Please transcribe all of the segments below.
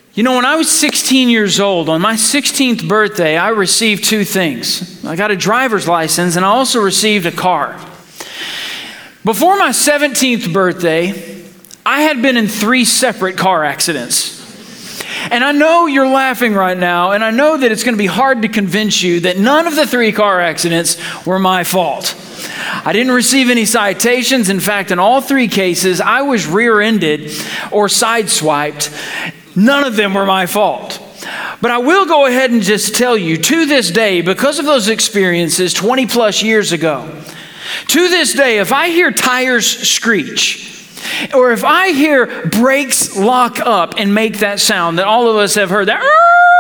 You know, when I was 16 years old, on my 16th birthday, I received two things. I got a driver's license and I also received a car. Before my 17th birthday, I had been in 3 separate car accidents. And I know you're laughing right now, and I know that it's going to be hard to convince you that none of the 3 car accidents were my fault. I didn't receive any citations. In fact, in all 3 cases, I was rear-ended or sideswiped. None of them were my fault. But I will go ahead and just tell you, to this day, because of those experiences 20 plus years ago, to this day, if I hear tires screech, or if I hear brakes lock up and make that sound that all of us have heard, that,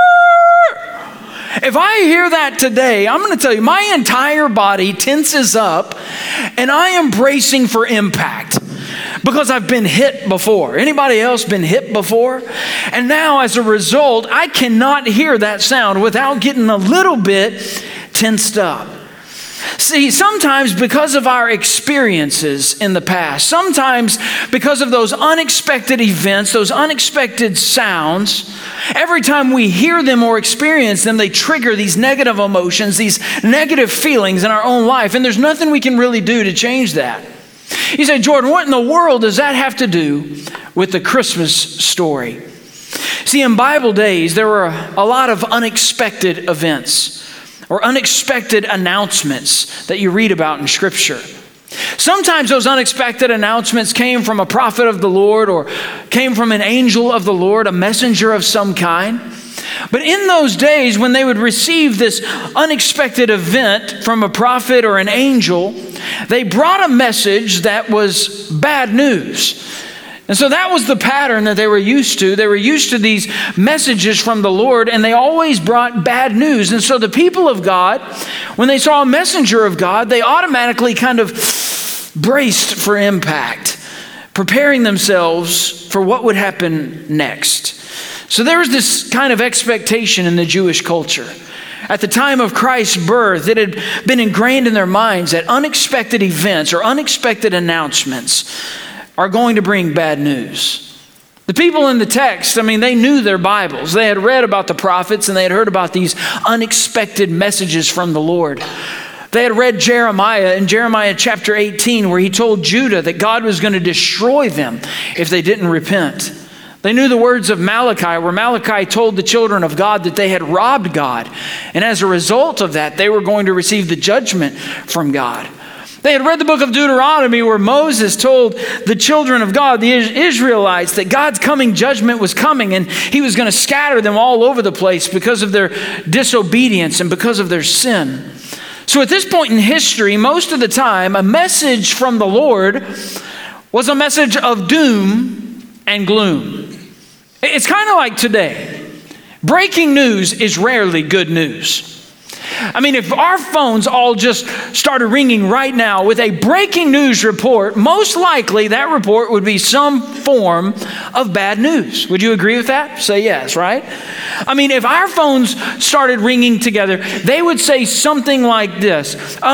if I hear that today, I'm going to tell you, my entire body tenses up and I am bracing for impact because I've been hit before. Anybody else been hit before? And now as a result, I cannot hear that sound without getting a little bit tensed up. See, sometimes because of our experiences in the past, sometimes because of those unexpected events, those unexpected sounds, every time we hear them or experience them, they trigger these negative emotions, these negative feelings in our own life. And there's nothing we can really do to change that. You say, Jordan, what in the world does that have to do with the Christmas story? See, in Bible days, there were a lot of unexpected events or unexpected announcements that you read about in Scripture. Sometimes those unexpected announcements came from a prophet of the Lord or came from an angel of the Lord, a messenger of some kind. But in those days, when they would receive this unexpected event from a prophet or an angel, they brought a message that was bad news. And so that was the pattern that they were used to. They were used to these messages from the Lord, and they always brought bad news. And so the people of God, when they saw a messenger of God, they automatically kind of braced for impact, preparing themselves for what would happen next. So there was this kind of expectation in the Jewish culture. At the time of Christ's birth, it had been ingrained in their minds that unexpected events or unexpected announcements are going to bring bad news. The people in the text, they knew their Bibles. They had read about the prophets and they had heard about these unexpected messages from the Lord. They had read Jeremiah in Jeremiah chapter 18, where he told Judah that God was going to destroy them if they didn't repent. They knew the words of Malachi, where Malachi told the children of God that they had robbed God. And as a result of that, they were going to receive the judgment from God. They had read the book of Deuteronomy, where Moses told the children of God, the Israelites, that God's coming judgment was coming and he was going to scatter them all over the place because of their disobedience and because of their sin. So at this point in history, most of the time, a message from the Lord was a message of doom and gloom. It's kind of like today. Breaking news is rarely good news. If our phones all just started ringing right now with a breaking news report, most likely that report would be some form of bad news. Would you agree with that? Say yes, right? If our phones started ringing together, they would say something like this.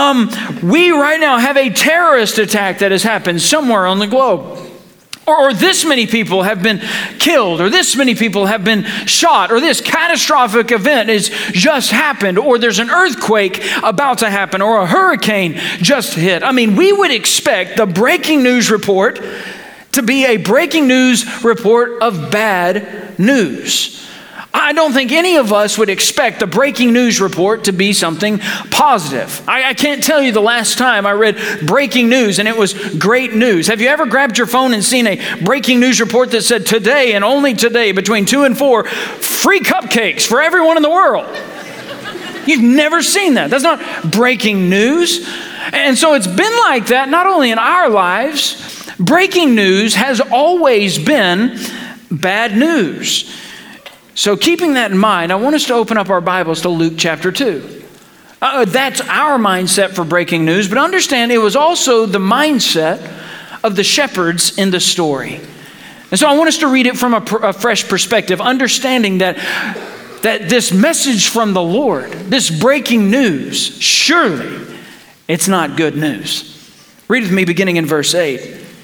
We right now have a terrorist attack that has happened somewhere on the globe. Or this many people have been killed, or this many people have been shot, or this catastrophic event has just happened, or there's an earthquake about to happen, or a hurricane just hit. We would expect the breaking news report to be a breaking news report of bad news. I don't think any of us would expect the breaking news report to be something positive. I can't tell you the last time I read breaking news and it was great news. Have you ever grabbed your phone and seen a breaking news report that said today and only today between 2 and 4, free cupcakes for everyone in the world? You've never seen that. That's not breaking news. And so it's been like that not only in our lives. Breaking news has always been bad news. So keeping that in mind, I want us to open up our Bibles to Luke chapter 2. That's our mindset for breaking news, but understand it was also the mindset of the shepherds in the story. And so I want us to read it from a fresh perspective, understanding that this message from the Lord, this breaking news, surely it's not good news. Read with me beginning in verse 8. It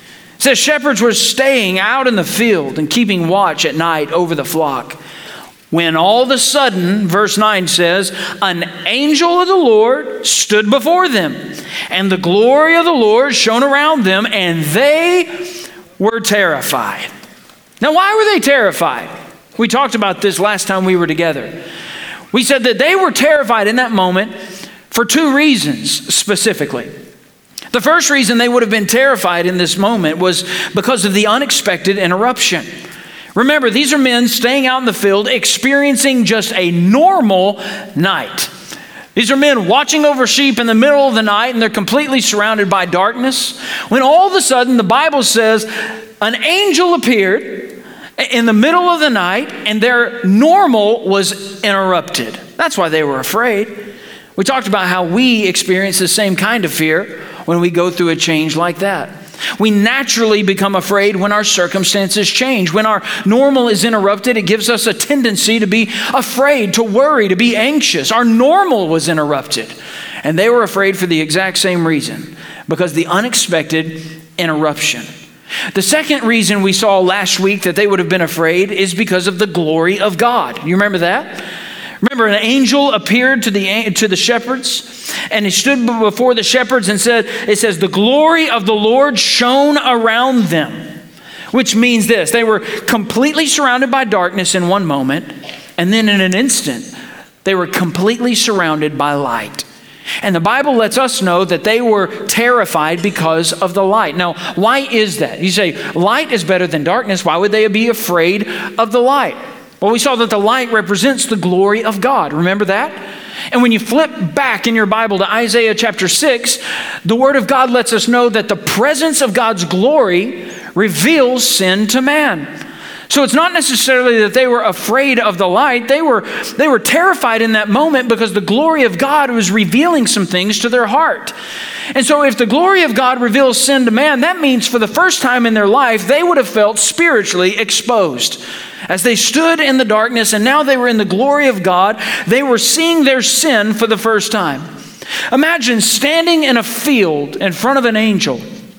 It says shepherds were staying out in the field and keeping watch at night over the flock, when all of a sudden, verse 9 says, an angel of the Lord stood before them, and the glory of the Lord shone around them, and they were terrified. Now, why were they terrified? We talked about this last time we were together. We said that they were terrified in that moment for two reasons specifically. The first reason they would have been terrified in this moment was because of the unexpected interruption. Remember, these are men staying out in the field, experiencing just a normal night. These are men watching over sheep in the middle of the night, and they're completely surrounded by darkness, when all of a sudden the Bible says an angel appeared in the middle of the night, and their normal was interrupted. That's why they were afraid. We talked about how we experience the same kind of fear when we go through a change like that. We naturally become afraid when our circumstances change. When our normal is interrupted, it gives us a tendency to be afraid, to worry, to be anxious. Our normal was interrupted. And they were afraid for the exact same reason, because the unexpected interruption. The second reason we saw last week that they would have been afraid is because of the glory of God. You remember that? Remember, an angel appeared to the shepherds, and he stood before the shepherds and said, it says, the glory of the Lord shone around them, which means this: they were completely surrounded by darkness in one moment, and then in an instant, they were completely surrounded by light. And the Bible lets us know that they were terrified because of the light. Now, why is that? You say, light is better than darkness. Why would they be afraid of the light? Well, we saw that the light represents the glory of God. Remember that? And when you flip back in your Bible to Isaiah chapter 6, the Word of God lets us know that the presence of God's glory reveals sin to man. So it's not necessarily that they were afraid of the light. They were terrified in that moment because the glory of God was revealing some things to their heart. And so if the glory of God reveals sin to man, that means for the first time in their life, they would have felt spiritually exposed. As they stood in the darkness and now they were in the glory of God, they were seeing their sin for the first time. Imagine standing in a field in front of an angel.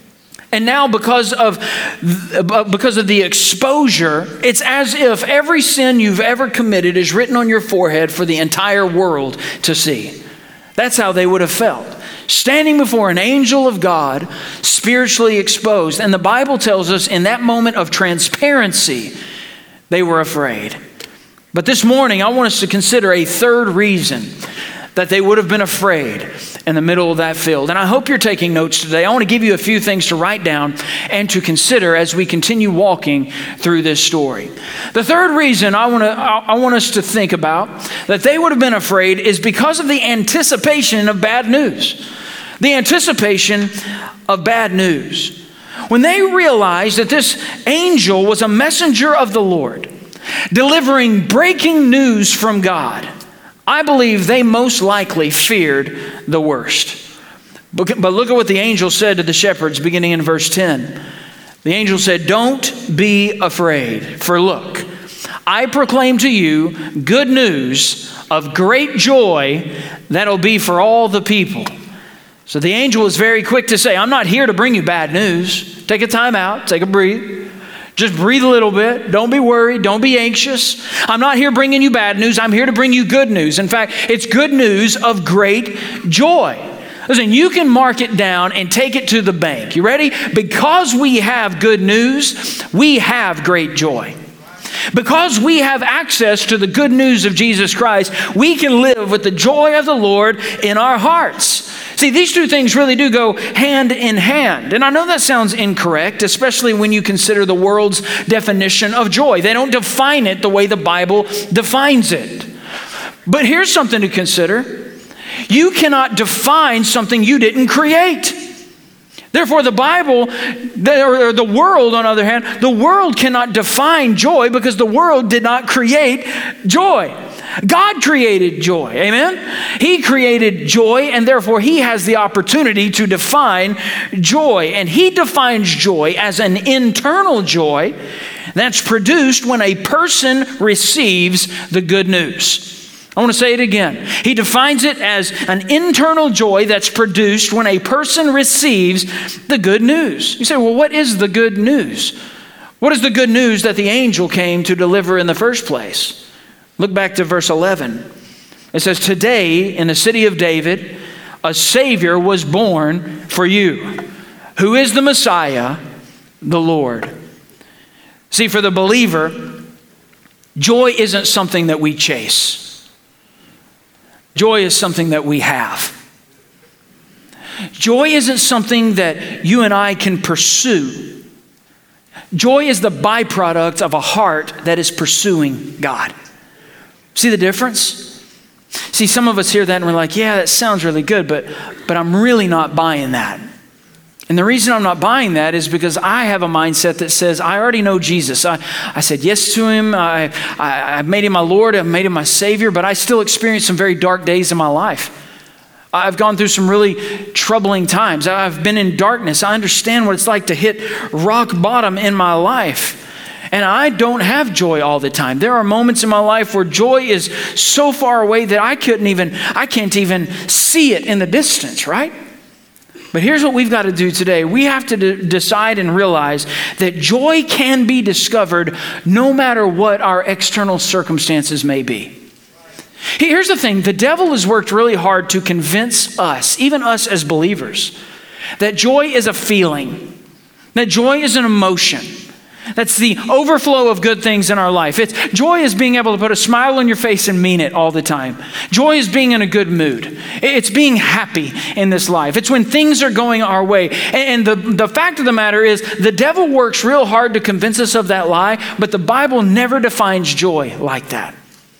And now because of the exposure, it's as if every sin you've ever committed is written on your forehead for the entire world to see. That's how they would have felt. Standing before an angel of God, spiritually exposed. And the Bible tells us in that moment of transparency, they were afraid. But this morning, I want us to consider a third reason that they would have been afraid in the middle of that field. And I hope you're taking notes today. I want to give you a few things to write down and to consider as we continue walking through this story. The third reason I want us to think about that they would have been afraid is because of the anticipation of bad news. The anticipation of bad news. When they realized that this angel was a messenger of the Lord, delivering breaking news from God, I believe they most likely feared the worst. But look at what the angel said to the shepherds beginning in verse 10. The angel said, "Don't be afraid, for look, I proclaim to you good news of great joy that'll be for all the people." So the angel was very quick to say, I'm not here to bring you bad news. Take a time out, take a breathe. Just breathe a little bit. Don't be worried. Don't be anxious. I'm not here bringing you bad news. I'm here to bring you good news. In fact, it's good news of great joy. Listen, you can mark it down and take it to the bank. You ready? Because we have good news, we have great joy. Because we have access to the good news of Jesus Christ, we can live with the joy of the Lord in our hearts. See, these two things really do go hand in hand. And I know that sounds incorrect, especially when you consider the world's definition of joy. They don't define it the way the Bible defines it. But here's something to consider. You cannot define something you didn't create. Therefore, the Bible, or the world, on the other hand, the world cannot define joy because the world did not create joy. God created joy, amen? He created joy, and therefore He has the opportunity to define joy. And He defines joy as an internal joy that's produced when a person receives the good news. I want to say it again. He defines it as an internal joy that's produced when a person receives the good news. You say, well, what is the good news? What is the good news that the angel came to deliver in the first place? Look back to verse 11. It says, today in the city of David, a Savior was born for you, who is the Messiah, the Lord. See, for the believer, joy isn't something that we chase. Joy is something that we have. Joy isn't something that you and I can pursue. Joy is the byproduct of a heart that is pursuing God. See the difference? See, some of us hear that and we're like, yeah, that sounds really good, but I'm really not buying that. And the reason I'm not buying that is because I have a mindset that says, I already know Jesus. I said yes to him. I've made him my Lord. I've made him my Savior, but I still experience some very dark days in my life. I've gone through some really troubling times. I've been in darkness. I understand what it's like to hit rock bottom in my life. And I don't have joy all the time. There are moments in my life where joy is so far away that I can't even see it in the distance, right? But here's what we've got to do today. We have to decide and realize that joy can be discovered no matter what our external circumstances may be. Here's the thing. The devil has worked really hard to convince us, even us as believers, that joy is a feeling, that joy is an emotion. That's the overflow of good things in our life. Joy is being able to put a smile on your face and mean it all the time. Joy is being in a good mood. It's being happy in this life. It's when things are going our way. And the fact of the matter is, the devil works real hard to convince us of that lie, but the Bible never defines joy like that.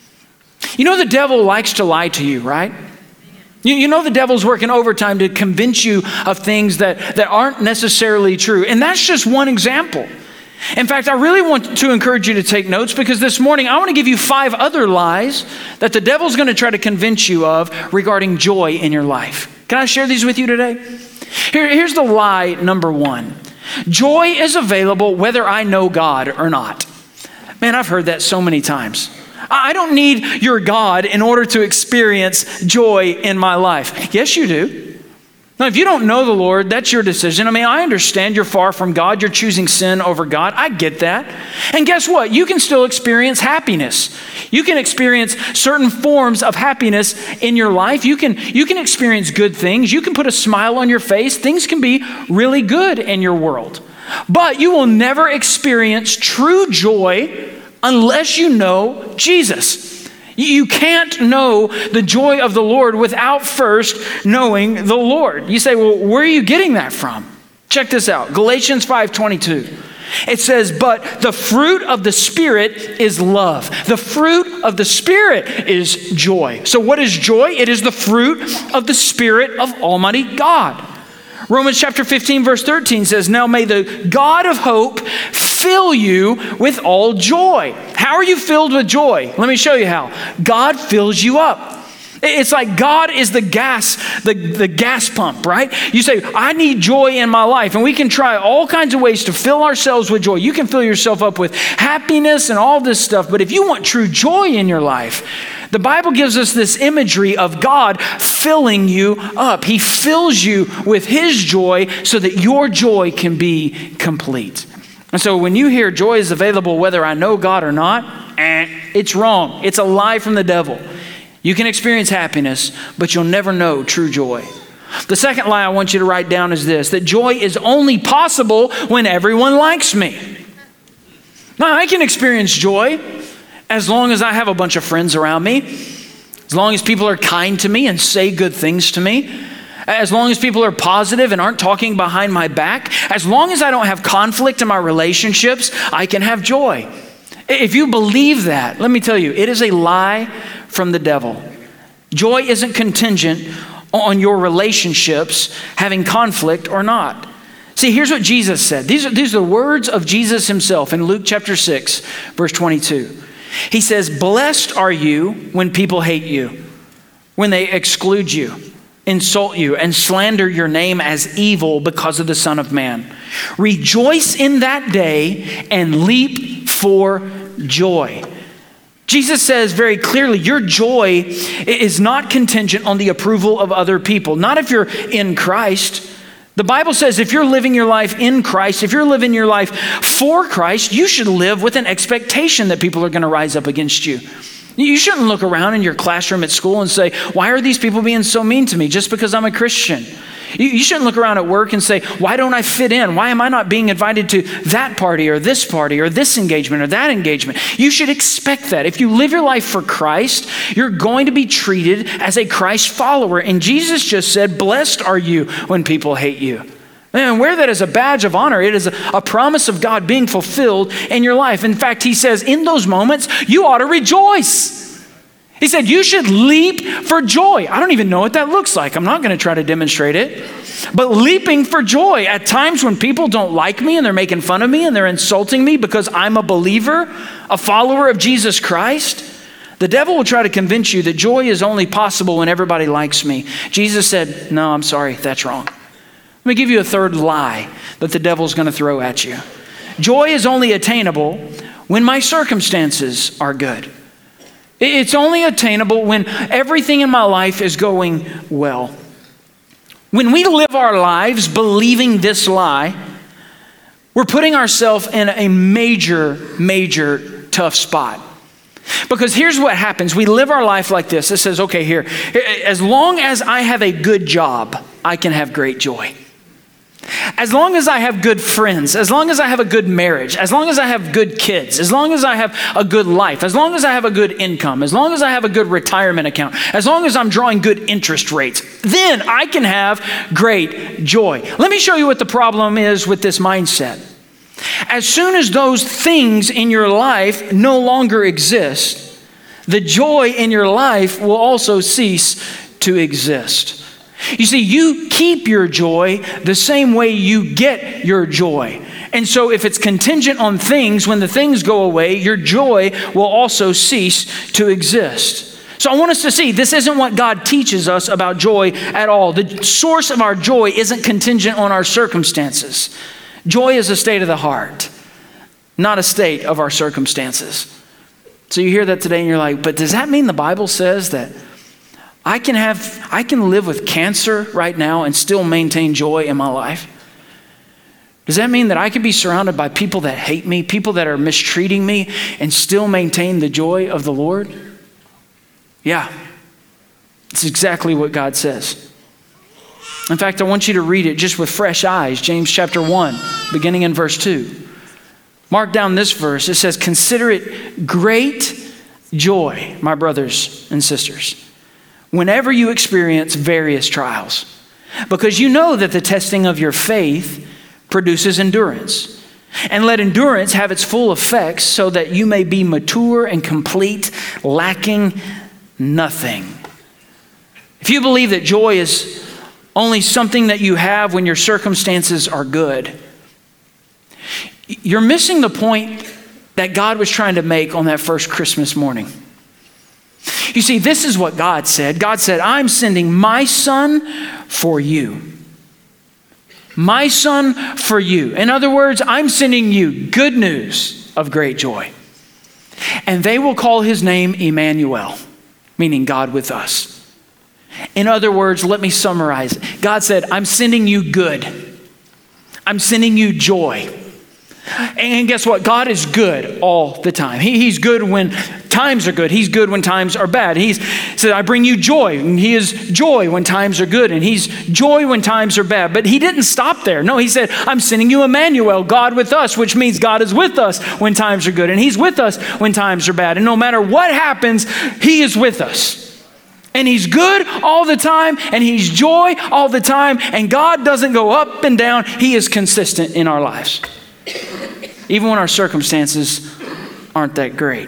You know the devil likes to lie to you, right? You know the devil's working overtime to convince you of things that aren't necessarily true. And that's just one example. In fact, I really want to encourage you to take notes, because this morning I want to give you 5 other lies that the devil's going to try to convince you of regarding joy in your life. Can I share these with you today? Here's the lie number 1. Joy is available whether I know God or not. Man, I've heard that so many times. I don't need your God in order to experience joy in my life. Yes, you do. Now, if you don't know the Lord, that's your decision. I mean, I understand you're far from God. You're choosing sin over God. I get that. And guess what? You can still experience happiness. You can experience certain forms of happiness in your life. You can experience good things. You can put a smile on your face. Things can be really good in your world. But you will never experience true joy unless you know Jesus. You can't know the joy of the Lord without first knowing the Lord. You say, well, where are you getting that from? Check this out. Galatians 5:22. It says, but the fruit of the Spirit is love. The fruit of the Spirit is joy. So what is joy? It is the fruit of the Spirit of Almighty God. Romans chapter 15 verse 13 says, now may the God of hope fill you with all joy. How are you filled with joy? Let me show you how. God fills you up. It's like God is the gas pump, right? You say, I need joy in my life. And we can try all kinds of ways to fill ourselves with joy. You can fill yourself up with happiness and all this stuff. But if you want true joy in your life, the Bible gives us this imagery of God filling you up. He fills you with His joy so that your joy can be complete. And so when you hear joy is available whether I know God or not, it's wrong. It's a lie from the devil. You can experience happiness, but you'll never know true joy. The second lie I want you to write down is this, that joy is only possible when everyone likes me. Now, I can experience joy as long as I have a bunch of friends around me, as long as people are kind to me and say good things to me, as long as people are positive and aren't talking behind my back, as long as I don't have conflict in my relationships, I can have joy. If you believe that, let me tell you, it is a lie from the devil. Joy isn't contingent on your relationships having conflict or not. See, here's what Jesus said. These are the words of Jesus himself in Luke chapter 6, verse 22. He says, blessed are you when people hate you, when they exclude you, insult you, and slander your name as evil because of the Son of Man. Rejoice in that day and leap for joy. Jesus says very clearly, your joy is not contingent on the approval of other people. Not if you're in Christ. The Bible says if you're living your life in Christ, if you're living your life for Christ, you should live with an expectation that people are going to rise up against you. You shouldn't look around in your classroom at school and say, why are these people being so mean to me just because I'm a Christian? You shouldn't look around at work and say, why don't I fit in? Why am I not being invited to that party or this engagement or that engagement? You should expect that. If you live your life for Christ, you're going to be treated as a Christ follower. And Jesus just said, blessed are you when people hate you. And wear that as a badge of honor. It is a promise of God being fulfilled in your life. In fact, he says in those moments, you ought to rejoice. He said, you should leap for joy. I don't even know what that looks like. I'm not going to try to demonstrate it. But leaping for joy at times when people don't like me and they're making fun of me and they're insulting me because I'm a believer, a follower of Jesus Christ, the devil will try to convince you that joy is only possible when everybody likes me. Jesus said, no, I'm sorry, that's wrong. Let me give you a third lie that the devil's going to throw at you. Joy is only attainable when my circumstances are good. It's only attainable when everything in my life is going well. When we live our lives believing this lie, we're putting ourselves in a major tough spot. Because here's what happens. We live our life like this. It says, okay, here, as long as I have a good job, I can have great joy. As long as I have good friends, as long as I have a good marriage, as long as I have good kids, as long as I have a good life, as long as I have a good income, as long as I have a good retirement account, as long as I'm drawing good interest rates, then I can have great joy. Let me show you what the problem is with this mindset. As soon as those things in your life no longer exist, the joy in your life will also cease to exist. You see, you keep your joy the same way you get your joy. And so if it's contingent on things, when the things go away, your joy will also cease to exist. So I want us to see this isn't what God teaches us about joy at all. The source of our joy isn't contingent on our circumstances. Joy is a state of the heart, not a state of our circumstances. So you hear that today and you're like, but does that mean the Bible says that I can live with cancer right now and still maintain joy in my life? Does that mean that I can be surrounded by people that hate me, people that are mistreating me, and still maintain the joy of the Lord? Yeah, it's exactly what God says. In fact, I want you to read it just with fresh eyes. James chapter 1, beginning in verse 2. Mark down this verse. It says, consider it great joy, my brothers and sisters, whenever you experience various trials, because you know that the testing of your faith produces endurance. And let endurance have its full effects so that you may be mature and complete, lacking nothing. If you believe that joy is only something that you have when your circumstances are good, you're missing the point that God was trying to make on that first Christmas morning. You see, this is what God said. God said, I'm sending my son for you. My son for you. In other words, I'm sending you good news of great joy. And they will call his name Emmanuel, meaning God with us. In other words, let me summarize. God said, I'm sending you good. I'm sending you joy. And guess what? God is good all the time. He's good when times are good. He's good when times are bad. He said, I bring you joy. And he is joy when times are good. And he's joy when times are bad. But he didn't stop there. No, he said, I'm sending you Emmanuel, God with us, which means God is with us when times are good. And he's with us when times are bad. And no matter what happens, he is with us. And he's good all the time. And he's joy all the time. And God doesn't go up and down. He is consistent in our lives, even when our circumstances aren't that great.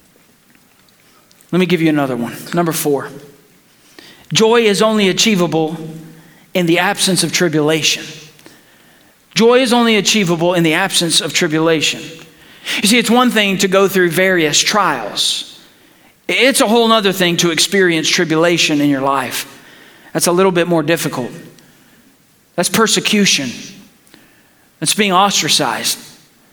Let me give you another one. Number 4. Joy is only achievable in the absence of tribulation. Joy is only achievable in the absence of tribulation. You see, it's one thing to go through various trials. It's a whole other thing to experience tribulation in your life. That's a little bit more difficult. That's persecution. That's being ostracized.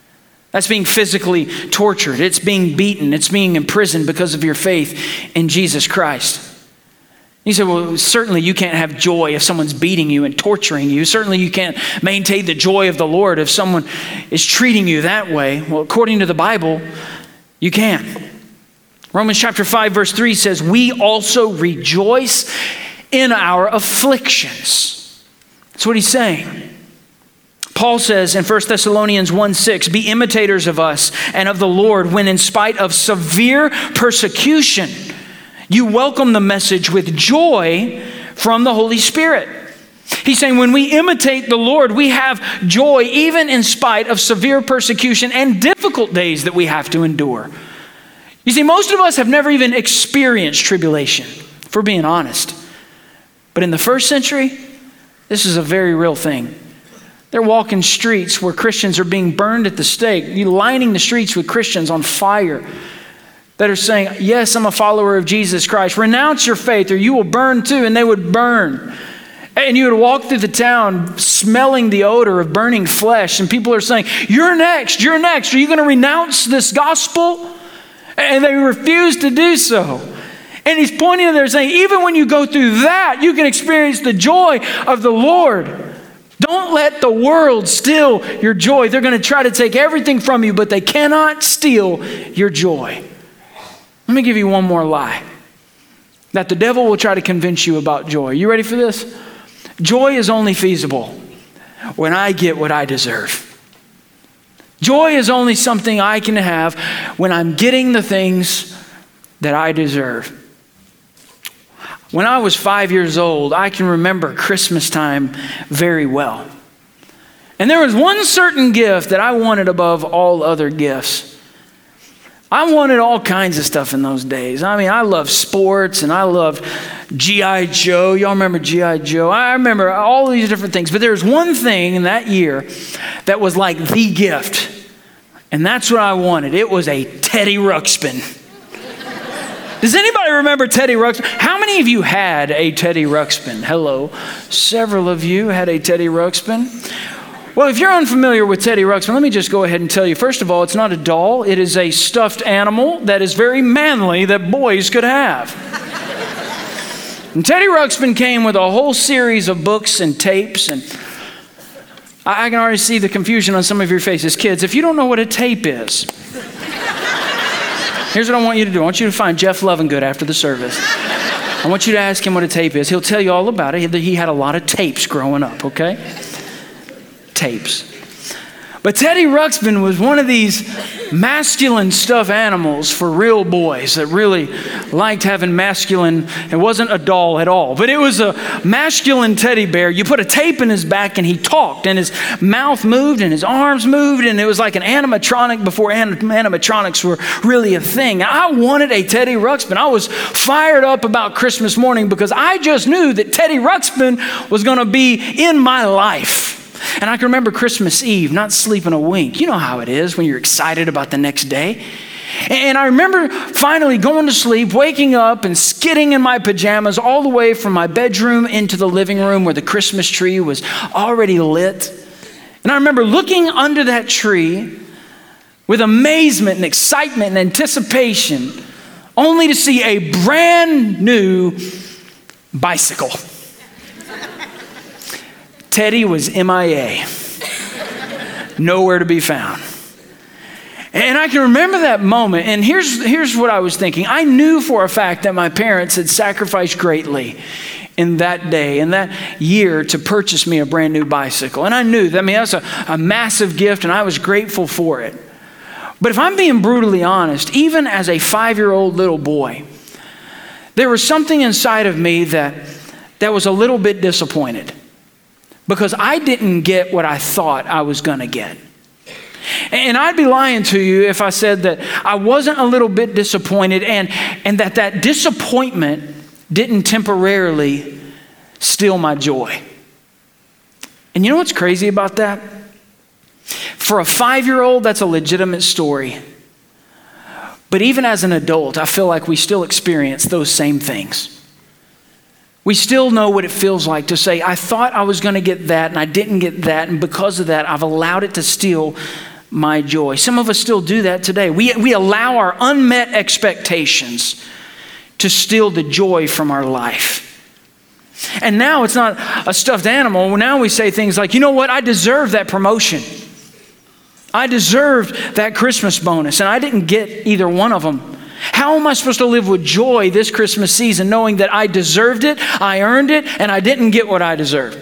That's being physically tortured. It's being beaten. It's being imprisoned because of your faith in Jesus Christ. You say, well, certainly you can't have joy if someone's beating you and torturing you. Certainly you can't maintain the joy of the Lord if someone is treating you that way. Well, according to the Bible, you can. Romans chapter 5, verse 3 says, we also rejoice in our afflictions. That's what he's saying. Paul says in 1 Thessalonians 1:6, be imitators of us and of the Lord when in spite of severe persecution, you welcome the message with joy from the Holy Spirit. He's saying when we imitate the Lord, we have joy even in spite of severe persecution and difficult days that we have to endure. You see, most of us have never even experienced tribulation, if we're being honest. But in the first century, this is a very real thing. They're walking streets where Christians are being burned at the stake. You're lining the streets with Christians on fire that are saying, yes, I'm a follower of Jesus Christ. Renounce your faith or you will burn too. And they would burn. And you would walk through the town smelling the odor of burning flesh. And people are saying, you're next, you're next. Are you going to renounce this gospel? And they refuse to do so. And he's pointing there saying, even when you go through that, you can experience the joy of the Lord. Don't let the world steal your joy. They're going to try to take everything from you, but they cannot steal your joy. Let me give you one more lie that the devil will try to convince you about joy. You ready for this? Joy is only feasible when I get what I deserve. Joy is only something I can have when I'm getting the things that I deserve. When I was 5 years old, I can remember Christmas time very well. And there was one certain gift that I wanted above all other gifts. I wanted all kinds of stuff in those days. I mean, I loved sports and I loved G.I. Joe. Y'all remember G.I. Joe? I remember all these different things. But there was one thing in that year that was like the gift. And that's what I wanted. It was a Teddy Ruxpin. Does anybody remember Teddy Ruxpin? How many of you had a Teddy Ruxpin? Hello. Several of you had a Teddy Ruxpin. Well, if you're unfamiliar with Teddy Ruxpin, let me just go ahead and tell you. First of all, it's not a doll. It is a stuffed animal that is very manly that boys could have. And Teddy Ruxpin came with a whole series of books and tapes. And I can already see the confusion on some of your faces. Kids, if you don't know what a tape is, here's what I want you to do. I want you to find Jeff Lovingood after the service. I want you to ask him what a tape is. He'll tell you all about it. He had a lot of tapes growing up, okay? Tapes. But Teddy Ruxpin was one of these masculine stuffed animals for real boys that really liked having masculine. It wasn't a doll at all, but it was a masculine teddy bear. You put a tape in his back and he talked and his mouth moved and his arms moved and it was like an animatronic before animatronics were really a thing. I wanted a Teddy Ruxpin. I was fired up about Christmas morning because I just knew that Teddy Ruxpin was going to be in my life. And I can remember Christmas Eve, not sleeping a wink. You know how it is when you're excited about the next day. And I remember finally going to sleep, waking up and skidding in my pajamas all the way from my bedroom into the living room where the Christmas tree was already lit. And I remember looking under that tree with amazement and excitement and anticipation, only to see a brand new bicycle. Teddy was MIA, nowhere to be found. And I can remember that moment, and here's what I was thinking. I knew for a fact that my parents had sacrificed greatly in that day, in that year, to purchase me a brand new bicycle. And I knew that, that's a massive gift, and I was grateful for it. But if I'm being brutally honest, even as a 5-year-old little boy, there was something inside of me that was a little bit disappointed. Because I didn't get what I thought I was going to get. And I'd be lying to you if I said that I wasn't a little bit disappointed and that disappointment didn't temporarily steal my joy. And you know what's crazy about that? For a 5-year-old, that's a legitimate story. But even as an adult, I feel like we still experience those same things. We still know what it feels like to say, I thought I was going to get that and I didn't get that. And because of that, I've allowed it to steal my joy. Some of us still do that today. We allow our unmet expectations to steal the joy from our life. And now it's not a stuffed animal. Now we say things like, you know what? I deserve that promotion. I deserved that Christmas bonus, and I didn't get either one of them. How am I supposed to live with joy this Christmas season knowing that I deserved it, I earned it, and I didn't get what I deserved?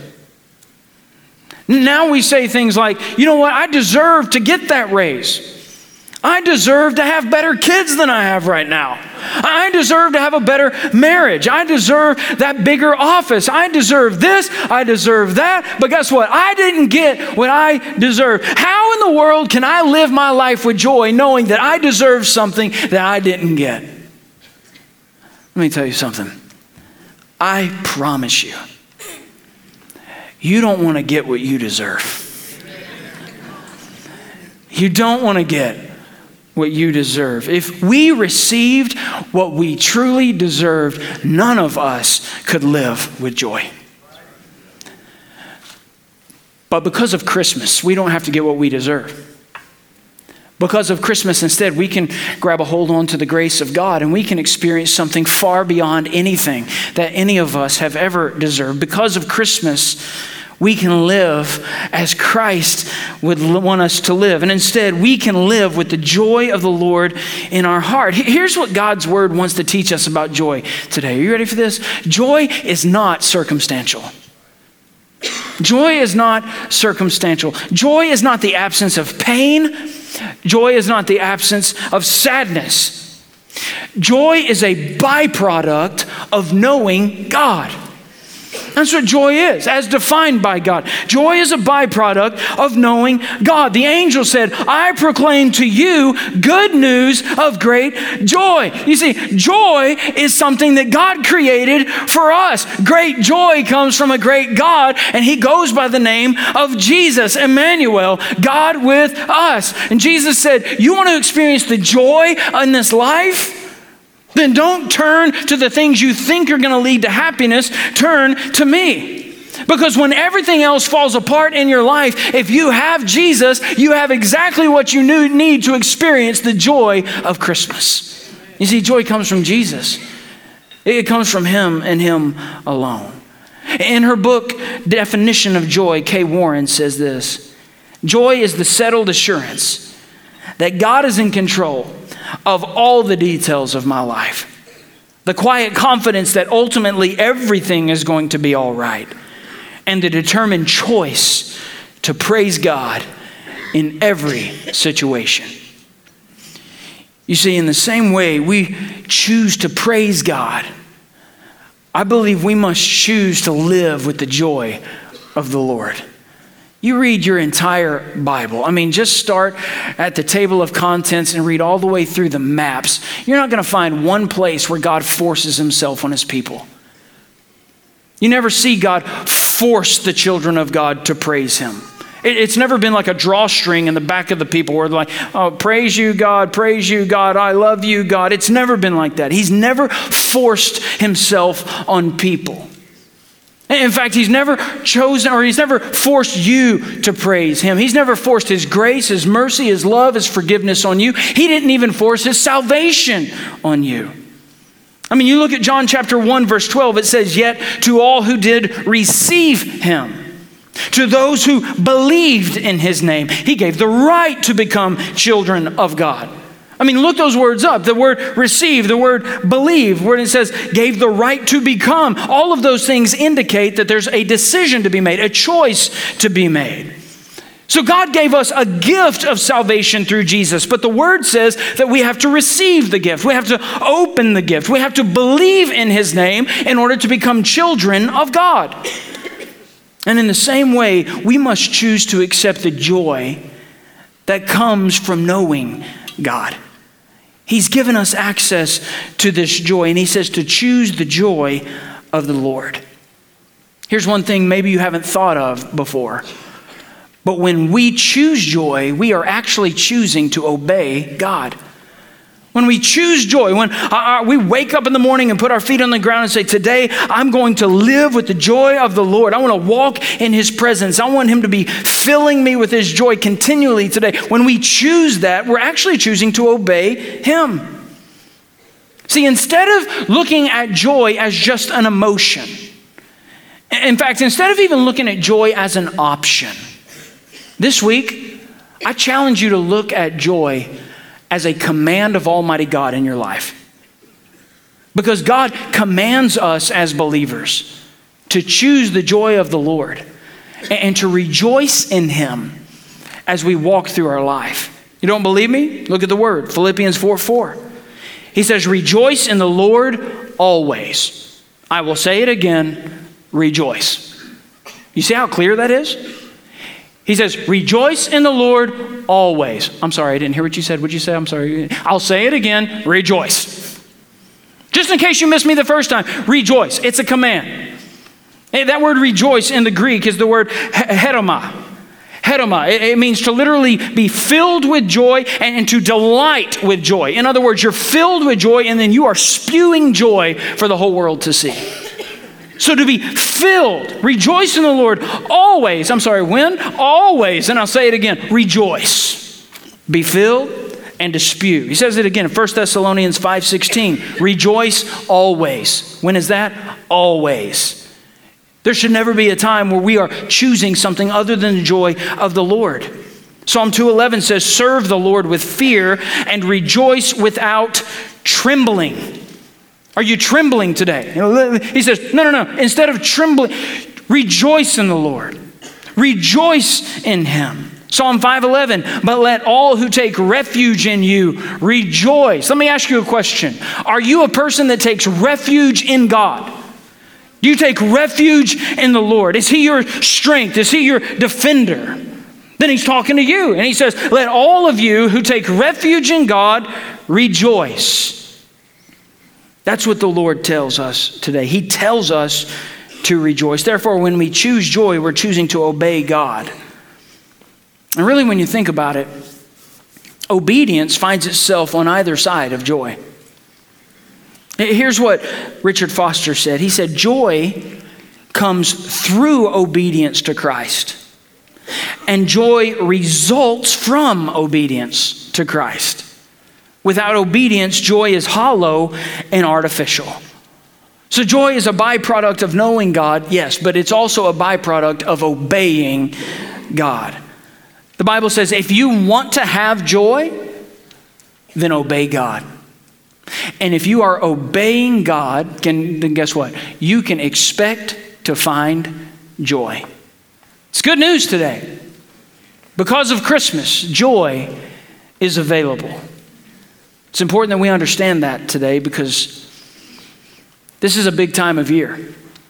Now we say things like, you know what? I deserve to get that raise. I deserve to have better kids than I have right now. I deserve to have a better marriage. I deserve that bigger office. I deserve this. I deserve that. But guess what? I didn't get what I deserve. How in the world can I live my life with joy knowing that I deserve something that I didn't get? Let me tell you something. I promise you, you don't want to get what you deserve. You don't want to get what you deserve. If we received what we truly deserved, none of us could live with joy. But because of Christmas, we don't have to get what we deserve. Because of Christmas, instead, we can grab a hold on to the grace of God and we can experience something far beyond anything that any of us have ever deserved. Because of Christmas, we can live as Christ would want us to live. And instead, we can live with the joy of the Lord in our heart. Here's what God's word wants to teach us about joy today. Are you ready for this? Joy is not circumstantial. Joy is not circumstantial. Joy is not the absence of pain. Joy is not the absence of sadness. Joy is a byproduct of knowing God. That's what joy is, as defined by God. Joy is a byproduct of knowing God. The angel said, I proclaim to you good news of great joy. You see, joy is something that God created for us. Great joy comes from a great God, and he goes by the name of Jesus, Emmanuel, God with us. And Jesus said, you want to experience the joy in this life? Then don't turn to the things you think are going to lead to happiness. Turn to me. Because when everything else falls apart in your life, if you have Jesus, you have exactly what you need to experience the joy of Christmas. You see, joy comes from Jesus. It comes from him and him alone. In her book, Definition of Joy, Kay Warren says this: joy is the settled assurance that God is in control of all the details of my life. The quiet confidence that ultimately everything is going to be all right. And the determined choice to praise God in every situation. You see, in the same way we choose to praise God, I believe we must choose to live with the joy of the Lord. You read your entire Bible. I mean, just start at the table of contents and read all the way through the maps. You're not going to find one place where God forces himself on his people. You never see God force the children of God to praise him. It's never been like a drawstring in the back of the people where they're like, oh, praise you, God, I love you, God. It's never been like that. He's never forced himself on people. In fact, he's never chosen or he's never forced you to praise him. He's never forced his grace, his mercy, his love, his forgiveness on you. He didn't even force his salvation on you. I mean, you look at John chapter 1, verse 12, it says, yet to all who did receive him, to those who believed in his name, he gave the right to become children of God. I mean, look those words up. The word receive, the word believe, where it says gave the right to become. All of those things indicate that there's a decision to be made, a choice to be made. So God gave us a gift of salvation through Jesus, but the word says that we have to receive the gift. We have to open the gift. We have to believe in his name in order to become children of God. And in the same way, we must choose to accept the joy that comes from knowing God. He's given us access to this joy, and he says to choose the joy of the Lord. Here's one thing maybe you haven't thought of before. But when we choose joy, we are actually choosing to obey God. When we choose joy, when we wake up in the morning and put our feet on the ground and say, today I'm going to live with the joy of the Lord. I want to walk in his presence. I want him to be filling me with his joy continually today. When we choose that, we're actually choosing to obey him. See, instead of looking at joy as just an emotion, in fact, instead of even looking at joy as an option, this week, I challenge you to look at joy as a command of Almighty God in your life. Because God commands us as believers to choose the joy of the Lord and to rejoice in him as we walk through our life. You don't believe me? Look at the word, Philippians 4:4. He says, rejoice in the Lord always. I will say it again, rejoice. You see how clear that is? He says, rejoice in the Lord always. I'm sorry, I didn't hear what you said. What'd you say? I'm sorry. I'll say it again, rejoice. Just in case you missed me the first time, rejoice. It's a command. That word rejoice in the Greek is the word hedoma. Hedoma. It means to literally be filled with joy and to delight with joy. In other words, you're filled with joy and then you are spewing joy for the whole world to see. So to be filled, rejoice in the Lord always. I'm sorry, when? Always. And I'll say it again, rejoice. Be filled and to spew. He says it again in 1 Thessalonians 5:16. Rejoice always. When is that? Always. There should never be a time where we are choosing something other than the joy of the Lord. Psalm 2:11 says, serve the Lord with fear and rejoice without trembling. Are you trembling today? He says, no. Instead of trembling, rejoice in the Lord. Rejoice in him. Psalm 5:11, but let all who take refuge in you rejoice. Let me ask you a question. Are you a person that takes refuge in God? Do you take refuge in the Lord? Is he your strength? Is he your defender? Then he's talking to you and he says, let all of you who take refuge in God rejoice. That's what the Lord tells us today. He tells us to rejoice. Therefore, when we choose joy, we're choosing to obey God. And really, when you think about it, obedience finds itself on either side of joy. Here's what Richard Foster said. He said, joy comes through obedience to Christ, and joy results from obedience to Christ. Without obedience, joy is hollow and artificial. So joy is a byproduct of knowing God, yes, but it's also a byproduct of obeying God. The Bible says if you want to have joy, then obey God. And if you are obeying God, then guess what? You can expect to find joy. It's good news today. Because of Christmas, joy is available. It's important that we understand that today because this is a big time of year.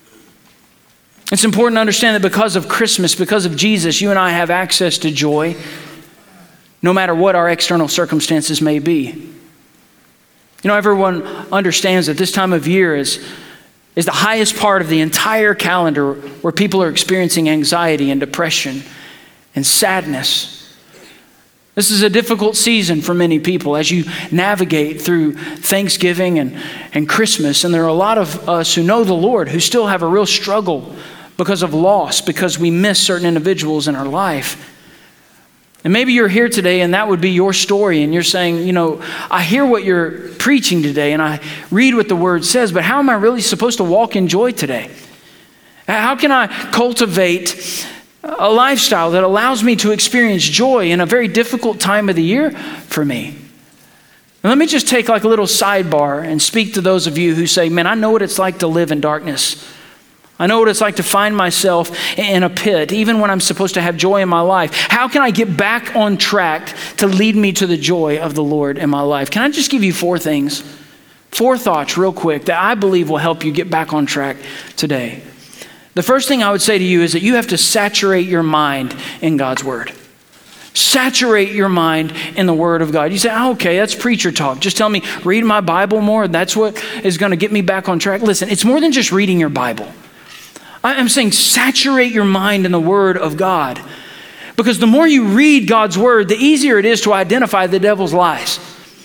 It's important to understand that because of Christmas, because of Jesus, you and I have access to joy no matter what our external circumstances may be. You know, everyone understands that this time of year is the highest part of the entire calendar where people are experiencing anxiety and depression and sadness. This is a difficult season for many people as you navigate through Thanksgiving and Christmas. And there are a lot of us who know the Lord who still have a real struggle because of loss, because we miss certain individuals in our life. And maybe you're here today and that would be your story. And you're saying, you know, I hear what you're preaching today and I read what the word says, but how am I really supposed to walk in joy today? How can I cultivate a lifestyle that allows me to experience joy in a very difficult time of the year for me? And let me just take like a little sidebar and speak to those of you who say, man, I know what it's like to live in darkness. I know what it's like to find myself in a pit, even when I'm supposed to have joy in my life. How can I get back on track to lead me to the joy of the Lord in my life? Can I just give you 4 things, 4 thoughts real quick that I believe will help you get back on track today? The first thing I would say to you is that you have to saturate your mind in God's word. Saturate your mind in the word of God. You say, oh, okay, that's preacher talk. Just tell me, read my Bible more. That's what is going to get me back on track. Listen, it's more than just reading your Bible. I'm saying saturate your mind in the word of God. Because the more you read God's word, the easier it is to identify the devil's lies.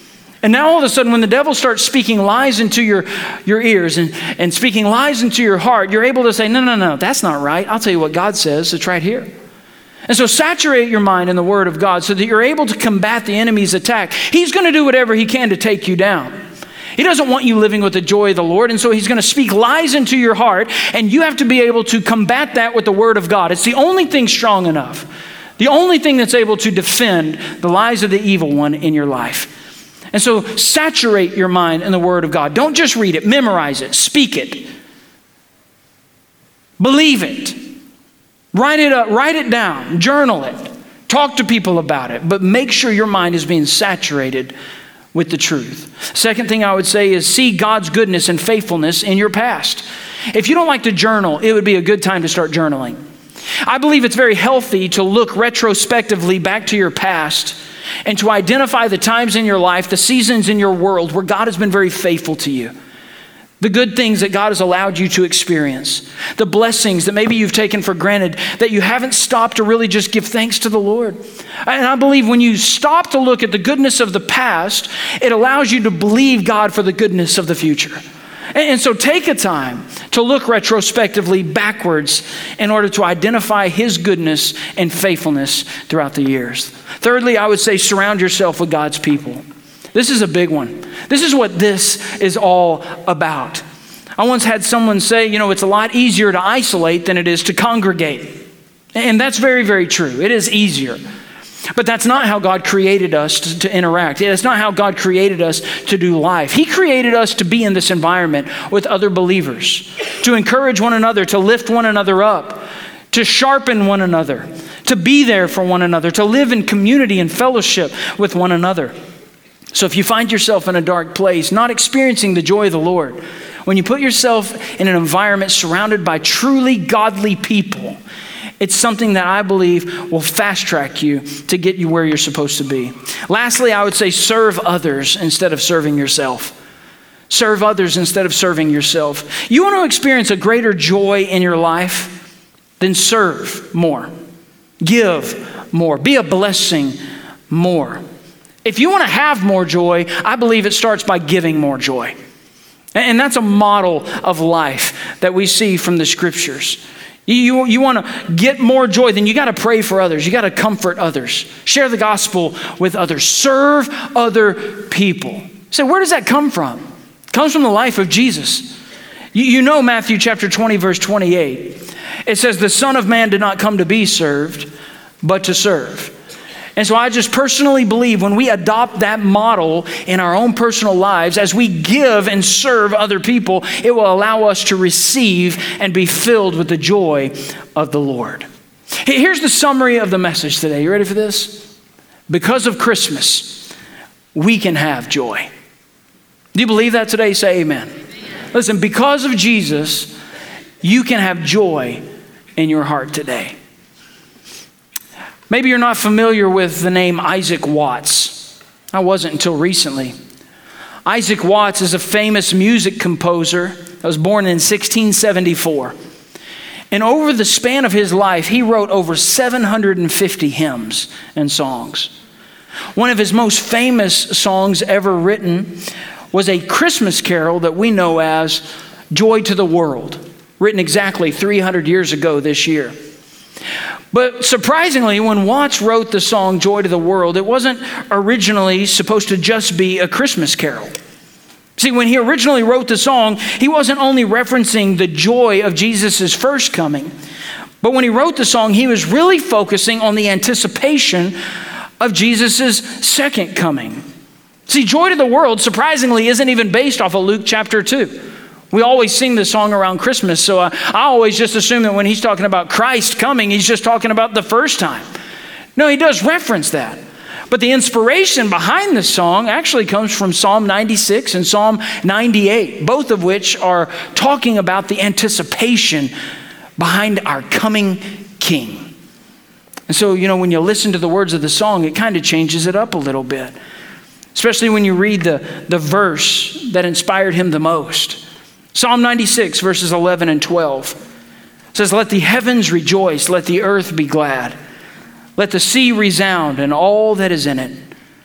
And now all of a sudden, when the devil starts speaking lies into your ears and speaking lies into your heart, you're able to say, no, that's not right. I'll tell you what God says. It's right here. And so saturate your mind in the Word of God so that you're able to combat the enemy's attack. He's going to do whatever he can to take you down. He doesn't want you living with the joy of the Lord, and so he's going to speak lies into your heart, and you have to be able to combat that with the Word of God. It's the only thing strong enough, the only thing that's able to defend the lies of the evil one in your life. And so saturate your mind in the Word of God. Don't just read it, memorize it, speak it, believe it. Write it up, write it down, journal it, talk to people about it, but make sure your mind is being saturated with the truth. Second thing I would say is see God's goodness and faithfulness in your past. If you don't like to journal, it would be a good time to start journaling. I believe it's very healthy to look retrospectively back to your past and to identify the times in your life, the seasons in your world where God has been very faithful to you. The good things that God has allowed you to experience, the blessings that maybe you've taken for granted, that you haven't stopped to really just give thanks to the Lord. And I believe when you stop to look at the goodness of the past, it allows you to believe God for the goodness of the future. And so take a time to look retrospectively backwards in order to identify His goodness and faithfulness throughout the years. Thirdly, I would say surround yourself with God's people. This is a big one. This is what this is all about. I once had someone say, it's a lot easier to isolate than it is to congregate. And that's very, very true. It is easier. But that's not how God created us to interact. It's not how God created us to do life. He created us to be in this environment with other believers, to encourage one another, to lift one another up, to sharpen one another, to be there for one another, to live in community and fellowship with one another. So if you find yourself in a dark place, not experiencing the joy of the Lord, when you put yourself in an environment surrounded by truly godly people, it's something that I believe will fast track you to get you where you're supposed to be. Lastly, I would say serve others instead of serving yourself. Serve others instead of serving yourself. You want to experience a greater joy in your life? Then serve more. Give more. Be a blessing more. If you want to have more joy, I believe it starts by giving more joy. And that's a model of life that we see from the scriptures. You want to get more joy, then you got to pray for others. You got to comfort others. Share the gospel with others. Serve other people. So where does that come from? It comes from the life of Jesus. You know Matthew chapter 20, verse 28. It says, the Son of Man did not come to be served, but to serve. And so I just personally believe when we adopt that model in our own personal lives, as we give and serve other people, it will allow us to receive and be filled with the joy of the Lord. Here's the summary of the message today. You ready for this? Because of Christmas, we can have joy. Do you believe that today? Say amen. Listen, because of Jesus, you can have joy in your heart today. Maybe you're not familiar with the name Isaac Watts. I wasn't until recently. Isaac Watts is a famous music composer that was born in 1674. And over the span of his life, he wrote over 750 hymns and songs. One of his most famous songs ever written was a Christmas carol that we know as Joy to the World, written exactly 300 years ago this year. But surprisingly, when Watts wrote the song Joy to the World, it wasn't originally supposed to just be a Christmas carol. See, when he originally wrote the song, he wasn't only referencing the joy of Jesus' first coming, but when he wrote the song, he was really focusing on the anticipation of Jesus' second coming. See, Joy to the World, surprisingly, isn't even based off of Luke chapter 2. We always sing this song around Christmas, so I always just assume that when he's talking about Christ coming, he's just talking about the first time. No, he does reference that. But the inspiration behind this song actually comes from Psalm 96 and Psalm 98, both of which are talking about the anticipation behind our coming King. And so, when you listen to the words of the song, it kind of changes it up a little bit, especially when you read the verse that inspired him the most. Psalm 96, verses 11 and 12 says, let the heavens rejoice, let the earth be glad. Let the sea resound and all that is in it.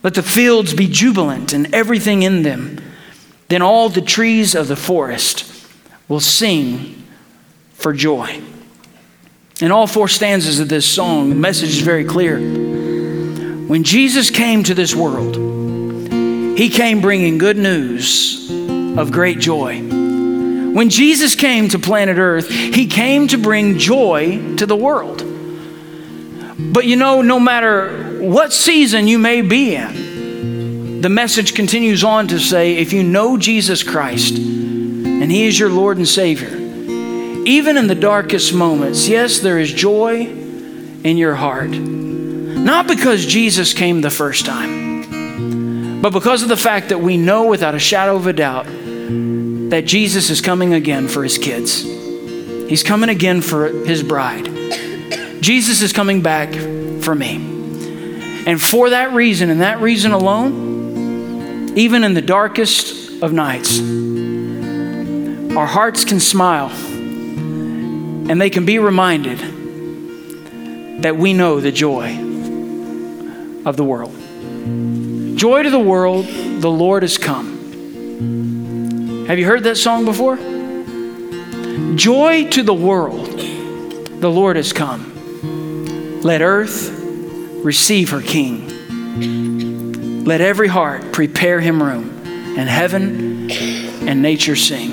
Let the fields be jubilant and everything in them. Then all the trees of the forest will sing for joy. In all 4 stanzas of this song, the message is very clear. When Jesus came to this world, he came bringing good news of great joy. When Jesus came to planet Earth, he came to bring joy to the world. But no matter what season you may be in, the message continues on to say, if you know Jesus Christ and he is your Lord and Savior, even in the darkest moments, yes, there is joy in your heart. Not because Jesus came the first time, but because of the fact that we know without a shadow of a doubt that Jesus is coming again for his kids. He's coming again for his bride. Jesus is coming back for me. And for that reason, and that reason alone, even in the darkest of nights, our hearts can smile and they can be reminded that we know the joy of the world. Joy to the world, the Lord has come. Have you heard that song before? Joy to the world, the Lord has come. Let earth receive her King. Let every heart prepare him room, and heaven and nature sing.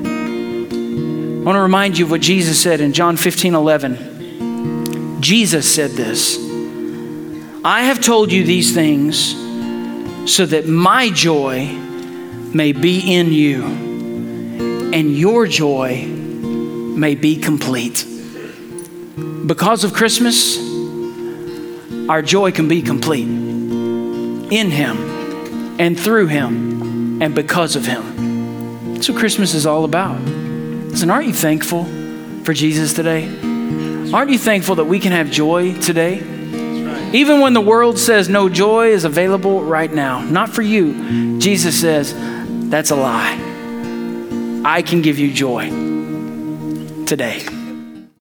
I want to remind you of what Jesus said in John 15:11. Jesus said this, I have told you these things so that my joy may be in you and your joy may be complete. Because of Christmas, our joy can be complete in him and through him and because of him. That's what Christmas is all about. Listen, aren't you thankful for Jesus today? Aren't you thankful that we can have joy today? Even when the world says no joy is available right now, not for you, Jesus says, that's a lie. I can give you joy today.